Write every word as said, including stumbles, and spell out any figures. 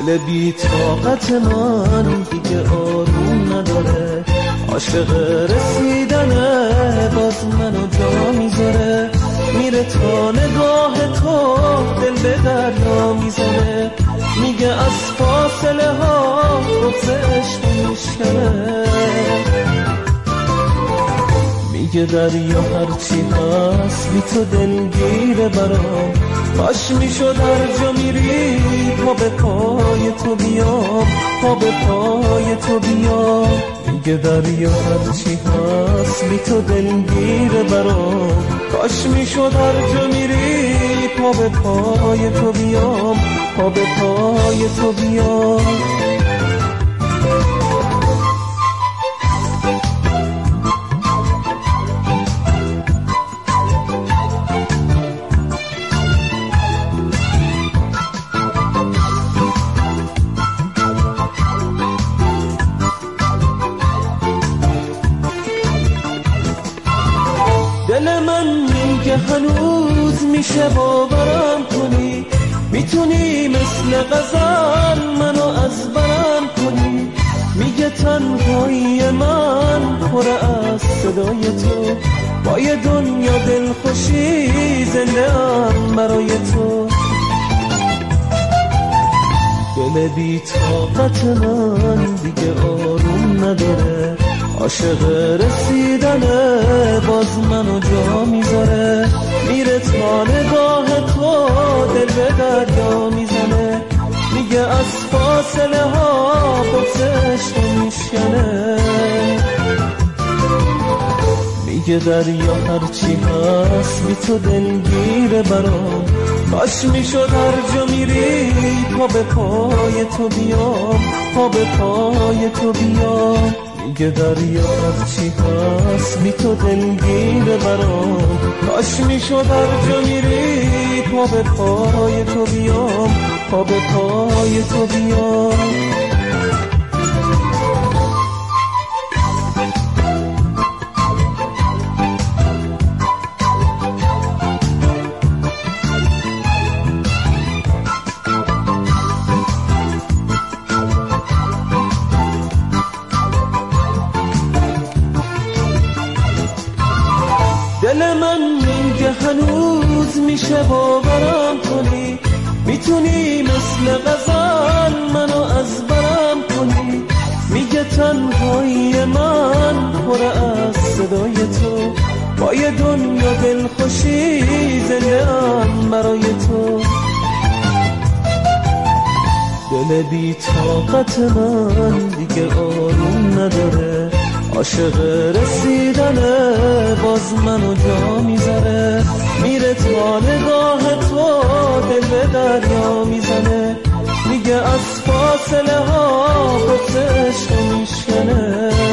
دل بی طاقت من دیگه آروم نداره، عاشق رسیدنه باز منو جا میذاره، میره تا نگاه تو دل به دریا میزنه، میگه از فاصله ها بغض عشق میشکنه، میگه دریا هرچی هست بی تو دلگیره برام، کاش میشد هر جا میری پا به پای تو بیام، پا به پای تو بیام، میگه دریا هرچی هست بی تو دلگیره برام، کاش میشد هر جا میری پا به پای تو بیام، پا به پای تو بیام. دل من میگه هنوز میشه باورم کنی، میتونی مثل غزل منو از برم کنی، میگه تنهایی من پر از صدای تو، با یه دنیا دلخوشی زنده ام برای تو، دل بی طاقت من دیگه آروم نداره، عاشق رسیدنه باز منو جا میذاره، میره تا نگاه تو دل به دریا میزنه، میگه از فاصله ها بغض عشق میشکنه، میگه دریا هرچی هست بی تو دلگیره برام، کاش میشد هر جا میری پا به پای تو بیام، پا به پای تو بیام، میگه دریا هرچی هست بی تو دلگیره برام، کاش میشد هر جا میری پا به پای تو بیام، پا به پای تو بیام. دل من میگه هنوز میشه باورم کنی، میتونی مثل غزل منو از برم کنی، میگه تنهایی من پر از صدای تو، با یه دنیا دلخوشی زنده ام برای تو، دل بی طاقت من دیگه آروم نداره، عاشق رسیدنه باز منو جا میذاره، میره تا نگاه تو دل به دریا میزنه، میگه از فاصله ها بغض عشق میشکنه،